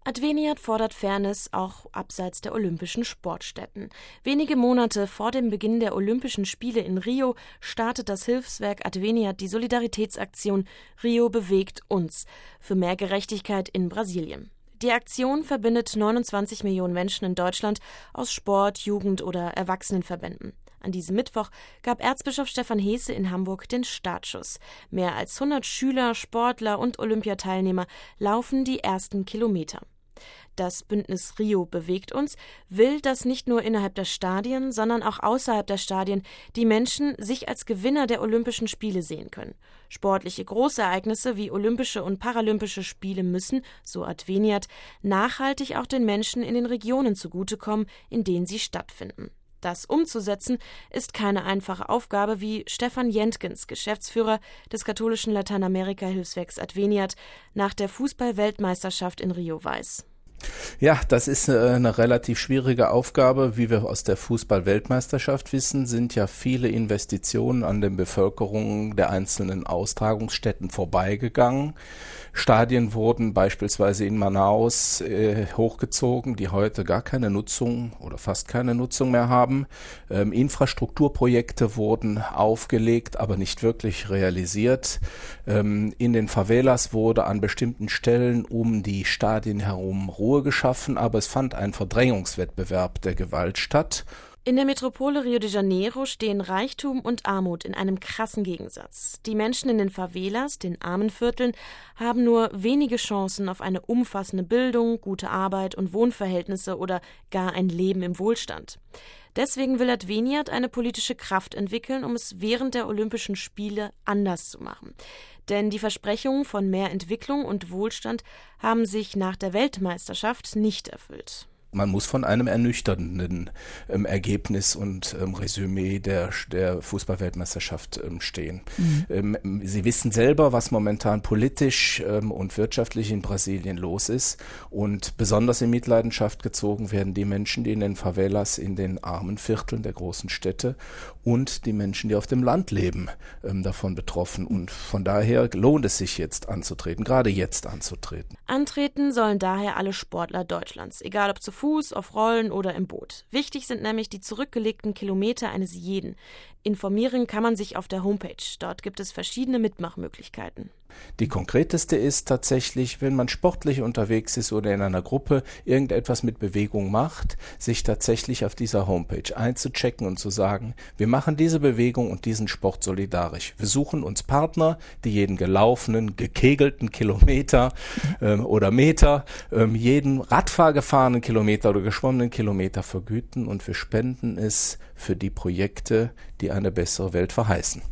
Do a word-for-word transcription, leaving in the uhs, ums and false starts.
Adveniat fordert Fairness auch abseits der olympischen Sportstätten. Wenige Monate vor dem Beginn der Olympischen Spiele in Rio startet das Hilfswerk Adveniat die Solidaritätsaktion Rio bewegt uns für mehr Gerechtigkeit in Brasilien. Die Aktion verbindet neunundzwanzig Millionen Menschen in Deutschland aus Sport-, Jugend- oder Erwachsenenverbänden. An diesem Mittwoch gab Erzbischof Stefan Hesse in Hamburg den Startschuss. Mehr als hundert Schüler, Sportler und Olympiateilnehmer laufen die ersten Kilometer. Das Bündnis Rio bewegt uns will, dass nicht nur innerhalb der Stadien, sondern auch außerhalb der Stadien die Menschen sich als Gewinner der Olympischen Spiele sehen können. Sportliche Großereignisse wie Olympische und Paralympische Spiele müssen, so Adveniat, nachhaltig auch den Menschen in den Regionen zugutekommen, in denen sie stattfinden. Das umzusetzen ist keine einfache Aufgabe, wie Stefan Jentgens, Geschäftsführer des katholischen Lateinamerika-Hilfswerks Adveniat, nach der Fußball-Weltmeisterschaft in Rio weiß. Ja, das ist eine relativ schwierige Aufgabe. Wie wir aus der Fußball-Weltmeisterschaft wissen, sind ja viele Investitionen an den Bevölkerungen der einzelnen Austragungsstätten vorbeigegangen. Stadien wurden beispielsweise in Manaus äh, hochgezogen, die heute gar keine Nutzung oder fast keine Nutzung mehr haben. Ähm, Infrastrukturprojekte wurden aufgelegt, aber nicht wirklich realisiert. Ähm, in den Favelas wurde an bestimmten Stellen um die Stadien herum Ruhe geschaffen, aber es fand ein Verdrängungswettbewerb der Gewalt statt. In der Metropole Rio de Janeiro stehen Reichtum und Armut in einem krassen Gegensatz. Die Menschen in den Favelas, den armen Vierteln, haben nur wenige Chancen auf eine umfassende Bildung, gute Arbeit und Wohnverhältnisse oder gar ein Leben im Wohlstand. Deswegen will Adveniat eine politische Kraft entwickeln, um es während der Olympischen Spiele anders zu machen. Denn die Versprechungen von mehr Entwicklung und Wohlstand haben sich nach der Weltmeisterschaft nicht erfüllt. Man muss von einem ernüchternden ähm, Ergebnis und ähm, Resümee der, der Fußball-Weltmeisterschaft ähm, stehen. Mhm. Ähm, Sie wissen selber, was momentan politisch ähm, und wirtschaftlich in Brasilien los ist. Und besonders in Mitleidenschaft gezogen werden die Menschen, die in den Favelas, in den armen Vierteln der großen Städte und die Menschen, die auf dem Land leben, ähm, davon betroffen. Und von daher lohnt es sich jetzt anzutreten, gerade jetzt anzutreten. Antreten sollen daher alle Sportler Deutschlands, egal ob zu Fuß, auf Rollen oder im Boot. Wichtig sind nämlich die zurückgelegten Kilometer eines jeden. Informieren kann man sich auf der Homepage. Dort gibt es verschiedene Mitmachmöglichkeiten. Die konkreteste ist tatsächlich, wenn man sportlich unterwegs ist oder in einer Gruppe irgendetwas mit Bewegung macht, sich tatsächlich auf dieser Homepage einzuchecken und zu sagen, wir machen diese Bewegung und diesen Sport solidarisch. Wir suchen uns Partner, die jeden gelaufenen, gekegelten Kilometer ähm, oder Meter, ähm, jeden Radfahrgefahrenen Kilometer oder geschwommenen Kilometer vergüten und wir spenden es für die Projekte, die eine bessere Welt verheißen.